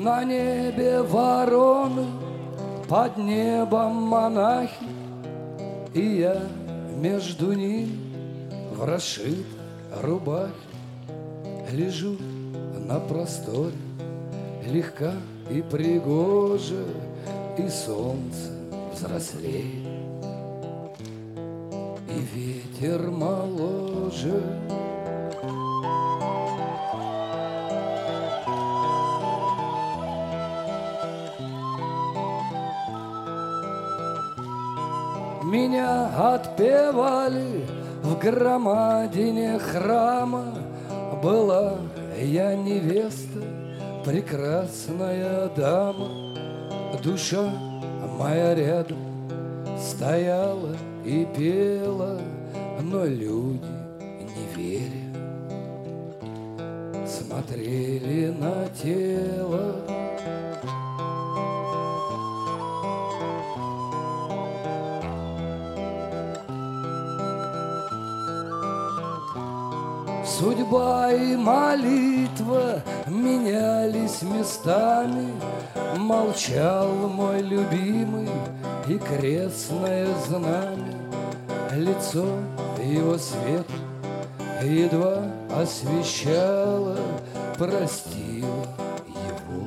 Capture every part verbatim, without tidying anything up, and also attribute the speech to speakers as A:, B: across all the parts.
A: На небе вороны, под небом монахи, и я между ними в расшитой рубахе лежу на просторе, легка и пригожа, и солнце взрослеет, и ветер моложе. Меня отпевали в громадине храма. Была я невеста, прекрасная дама. Душа моя рядом стояла и пела, но люди, не веря, смотрели на тело. Судьба и молитва менялись местами, молчал мой любимый и крестное знамя. Лицо его свет едва освещало, простила его,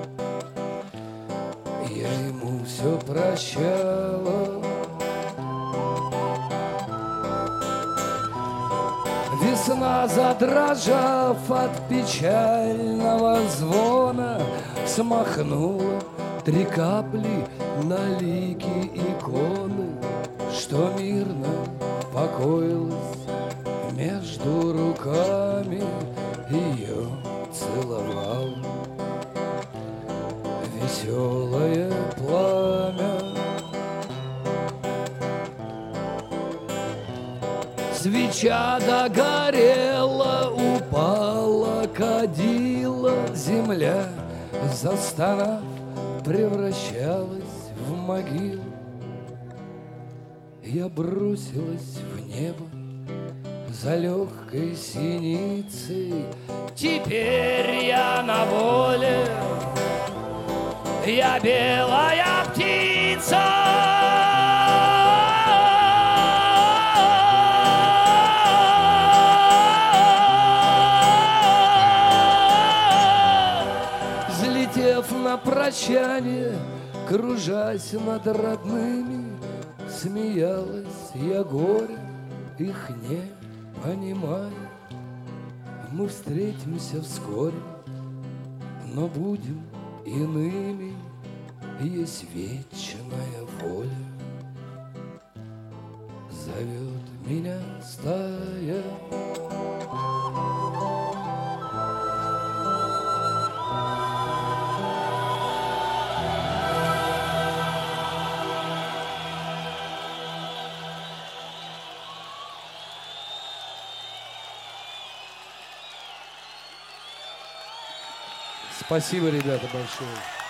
A: я ему все прощала. Весна, задрожав от печального звона, смахнула три капли на лики иконы, что мирно покоилась между руками. Ее целовал веселое пламя. Свеча догорела, упала кадила, земля, застонав, превращалась в могилу. Я бросилась в небо за легкой синицей. Теперь я на воле, я белая птица. На прощание, кружась над родными, смеялась я горя, их не понимая. Мы встретимся вскоре, но будем иными, есть вечная воля. Зовет меня стая. Спасибо, ребята, большое.